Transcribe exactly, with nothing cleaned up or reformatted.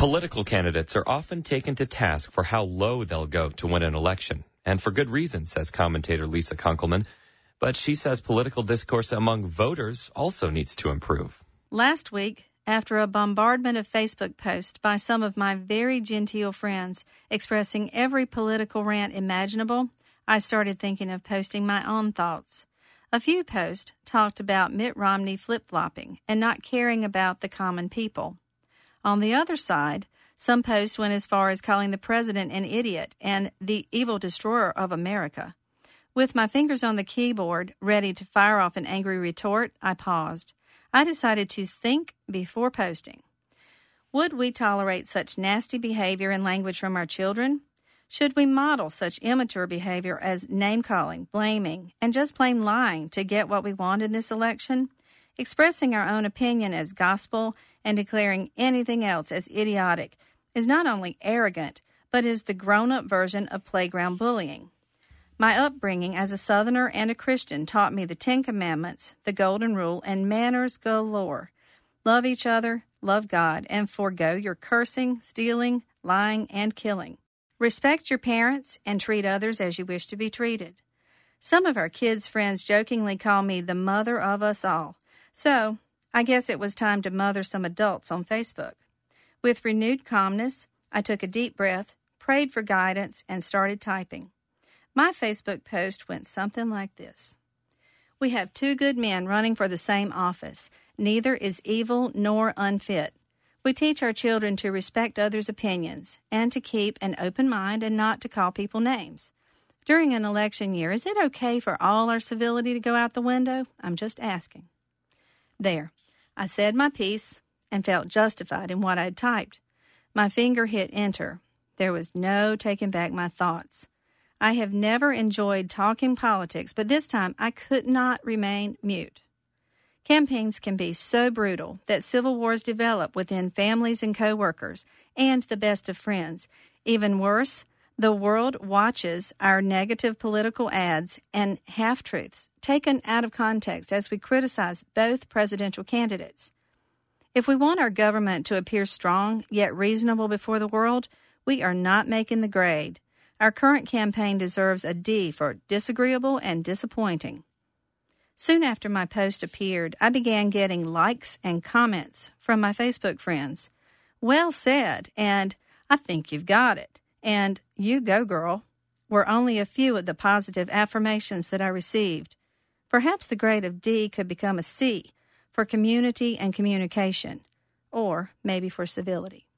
Political candidates are often taken to task for how low they'll go to win an election, and for good reason, says commentator Lisa Kunkelman. But she says political discourse among voters also needs to improve. Last week, after a bombardment of Facebook posts by some of my very genteel friends expressing every political rant imaginable, I started thinking of posting my own thoughts. A few posts talked about Mitt Romney flip-flopping and not caring about the common people. On the other side, some posts went as far as calling the president an idiot and the evil destroyer of America. With my fingers on the keyboard, ready to fire off an angry retort, I paused. I decided to think before posting. Would we tolerate such nasty behavior and language from our children? Should we model such immature behavior as name-calling, blaming, and just plain lying to get what we want in this election? Expressing our own opinion as gospel and declaring anything else as idiotic is not only arrogant, but is the grown-up version of playground bullying. My upbringing as a Southerner and a Christian taught me the Ten Commandments, the Golden Rule, and manners galore. Love each other, love God, and forego your cursing, stealing, lying, and killing. Respect your parents and treat others as you wish to be treated. Some of our kids' friends jokingly call me the mother of us all. So, I guess it was time to mother some adults on Facebook. With renewed calmness, I took a deep breath, prayed for guidance, and started typing. My Facebook post went something like this. We have two good men running for the same office. Neither is evil nor unfit. We teach our children to respect others' opinions and to keep an open mind and not to call people names. During an election year, is it okay for all our civility to go out the window? I'm just asking. There, I said my piece and felt justified in what I had typed. My finger hit enter. There was no taking back my thoughts. I have never enjoyed talking politics, but this time I could not remain mute. Campaigns can be so brutal that civil wars develop within families and co-workers and the best of friends. Even worse, the world watches our negative political ads and half-truths taken out of context as we criticize both presidential candidates. If we want our government to appear strong yet reasonable before the world, we are not making the grade. Our current campaign deserves a D for disagreeable and disappointing. Soon after my post appeared, I began getting likes and comments from my Facebook friends. Well said, and I think you've got it, and you go, girl, were only a few of the positive affirmations that I received. Perhaps the grade of D could become a C for community and communication, or maybe for civility.